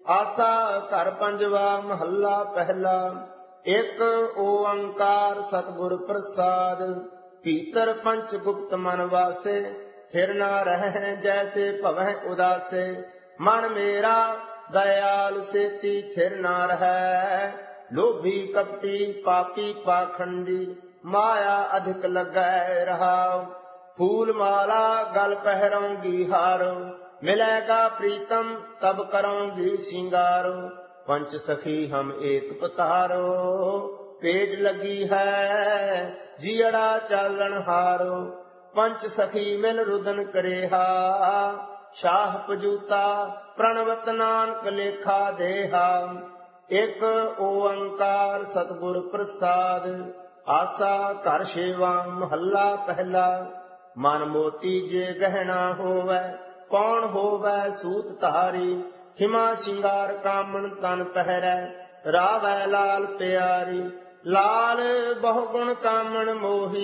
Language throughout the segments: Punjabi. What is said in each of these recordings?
ਆਸਾ ਘਰ ਪੰਜਵਾ ਮਹੱਲਾ ਪਹਿਲਾ। ਇੱਕ ਓੰਕਾਰ ਸਤਿਗੁਰ ਪ੍ਰਸਾਦ। ਭੀਤਰ ਪੰਚ ਗੁਪਤ ਮਨ ਵਾਸੇ, ਫਿਰ ਨਾ ਰਹਿ ਜੈਸੇ ਭਵਹਿ ਉਦਾਸੇ। ਮਨ ਮੇਰਾ ਦਇਆਲ ਸੇਤੀ ਥਿਰ ਨਾ ਰਹੈ, ਲੋਭੀ ਕਪਟੀ ਪਾਪੀ ਪਾਖੰਡੀ ਮਾਇਆ ਅਧਿਕ ਲੱਗੈ ਰਹਾਉ। ਫੂਲ ਮਾਲਾ ਗਲ ਪਹਿਰਾਉਂਗੀ ਹਾਰੋ, ਮਿਲੇਗਾ ਪ੍ਰੀਤਮ ਤਬ ਕਰੂੰਗੀ ਸਿੰਗਾਰੋ। ਪੰਚ ਸਖੀ ਹਮ ਏਕ ਪਤਾਰੋ, ਪੇਜ ਲਗੀ ਹੈ ਜੀਅੜਾ ਚਾਲਣ ਹਾਰੋ। ਪੰਚ ਸਖੀ ਮਿਲ ਰੁਦਨ ਕਰੇਹਾ, ਸ਼ਾਹ ਪਜੂਤਾ ਪ੍ਰਣਵਤ ਨਾਨਕ ਲੇਖਾ ਦੇਹਾ। ਇੱਕ ਓੰਕਾਰ ਸਤਿਗੁਰ ਪ੍ਰਸਾਦ। ਆਸਾ ਘਰ ਛੇਵਾਂ ਮਹੱਲਾ ਪਹਿਲਾ। ਮਨ ਮੋਤੀ ਜੇ ਗਹਿਣਾ ਹੋਵੈ, ਕੌਣ ਹੋਵੈ ਸੂਤ ਧਾਰੀ। ਖਿਮਾ ਸ਼ਿੰਗਾਰ ਕਾਮਣ ਤਨ ਪਹਿਰੈ, ਰਾਵੈ ਲਾਲ ਪਿਆਰੀ। ਲਾਲ ਬਹੁ ਗੁਣ ਕਾਮਣ ਮੋਹੀ,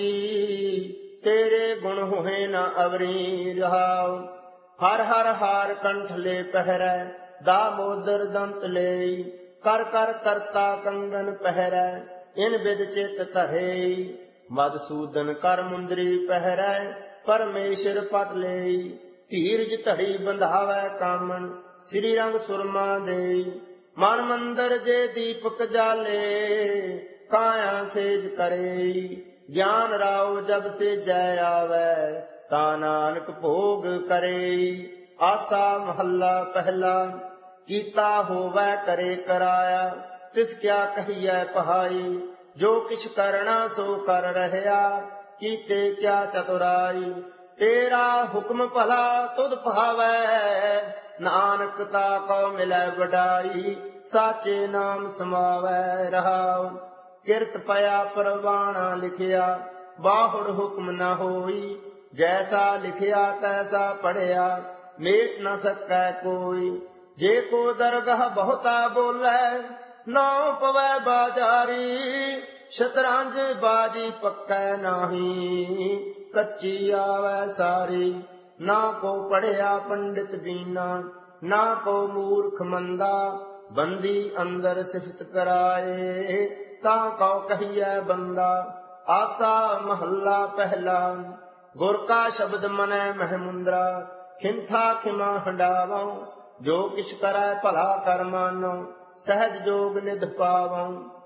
ਤੇਰੇ ਗੁਣ ਹੋਏ ਨ ਅਵਰੀ ਰਹਾਉ। ਹਰ ਹਰ ਹਾਰ ਕੰਠ ਲੈ ਪਹਿਰੈ, ਦਾਮੋਦਰ ਦੰਤ ਲੈ। ਕਰ ਕਰ ਕਰਤਾ ਕੰਗਨ ਪਹਿਰੈ, ਇਨ ਬਿਦ ਚਿਤ ਧਰੇ। ਮਧਸੂਦਨ ਕਰ ਮੁੰਦਰੀ ਪਹਿਰੈ, ਪਰਮੇਸ਼ਰ ਪਟ ਲੈ। ਧੀਰਜ ਧੜੀ ਬੰਧਾਵੈ ਕਾਮਣ, ਸ੍ਰੀ ਰੰਗ ਸੁਰਮਾ ਦੇ। ਮਨ ਮੰਦਰ ਜੇ ਦੀਪਕ ਜਾਲੇ, ਕਾਇਆ ਸੇਜ ਕਰੇ। ਗਿਆਨ ਰਾਉ ਜਬ ਸੇ ਜੈ ਆਵੈ, ਤਾ ਨਾਨਕ ਭੋਗ ਕਰੇ। ਆਸਾ ਮਹੱਲਾ ਪਹਿਲਾ। ਕੀਤਾ ਹੋਵੈ ਕਰੇ ਕਰਾਇਆ, ਤਿਸ ਕਿਆ ਕਹੀਐ ਪਹਾਈ। ਜੋ ਕਿਛ ਕਰਣਾ ਸੋ ਕਰ ਰਹਿਆ, ਕੀਤੇ ਕਿਆ ਚਤੁਰਾਈ। ਤੇਰਾ ਹੁਕਮ ਭਲਾ ਤੁਧ ਭਾਵੈ, ਨਾਨਕ ਤਾ ਕਉ ਮਿਲੈ ਵਡਾਈ। ਸਾਚੇ ਨਾਮ ਸਮਾਵੈ ਰਹਾਉ। ਕਿਰਤ ਪਿਆ ਪਰਵਾਣਾ ਲਿਖਿਆ, ਬਾਹੁੜ ਹੁਕਮ ਨ ਹੋਈ। ਜੈਸਾ ਲਿਖਿਆ ਤੈਸਾ ਪੜਿਆ, ਮੇਟ ਨ ਸਕੈ ਕੋਈ। ਜੇ ਕੋ ਦਰਗਹ ਬਹੁਤਾ ਬੋਲੇ, ਨਾਉ ਪਵੈ ਬਾਜ਼ਾਰੀ। ਸ਼ਤਰੰਜ ਬਾਜੀ ਪੱਕੈ ਨਾਹੀ, ਕੱਚੀ ਆਵੈ ਸਾਰੀ। ਨਾ ਕੋ ਪੜਿਆ ਪੰਡਿਤ ਬੀਨਾ, ਨਾ ਕੋ ਮੂਰਖ ਮੰਦਾ। ਬੰਦੀ ਅੰਦਰ ਸਿਫਤ ਕਰਾਏ, ਤਾਂ ਕਉ ਕਹੀਐ ਬੰਦਾ। ਆਸਾ ਮਹੱਲਾ ਪਹਿਲਾ। ਗੁਰ ਕਾ ਸ਼ਬਦ ਮਨੈ ਮਹਿਮੁੰਦਰਾ, ਖਿਮਥਾ ਖਿਮਾ ਹੰਡਾਵਉ। ਜੋ ਕਿਛ ਕਰੈ ਭਲਾ ਕਰ ਮਾਨੋ, ਸਹਿਜ ਜੋਗ ਨਿਧ ਪਾਵਉ।